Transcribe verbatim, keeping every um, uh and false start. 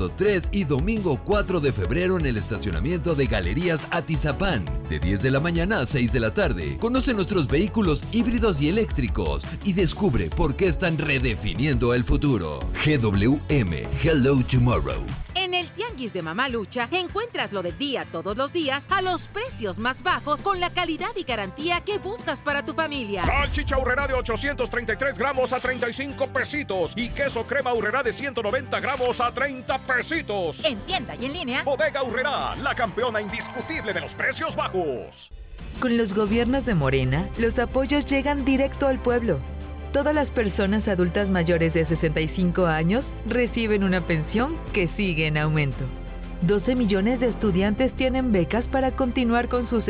sábado tres y domingo cuatro de febrero en el estacionamiento de Galerías Atizapán, de diez de la mañana a seis de la tarde. Conoce nuestros vehículos híbridos y eléctricos y descubre por qué están redefiniendo el futuro. G W M, Hello Tomorrow. En el Tianguis de Mamalucha encuentras lo del día todos los días a los precios más bajos con la calidad y garantía que buscas para tu familia. Salchicha Aurrerá de ochocientos treinta y tres gramos a treinta y cinco pesitos y queso crema Aurrerá de ciento noventa gramos a treinta pesitos. En tienda y en línea. Bodega Aurrerá, la campeona indiscutible de los precios bajos. Con los gobiernos de Morena, los apoyos llegan directo al pueblo. Todas las personas adultas mayores de sesenta y cinco años reciben una pensión que sigue en aumento. doce millones de estudiantes tienen becas para continuar con sus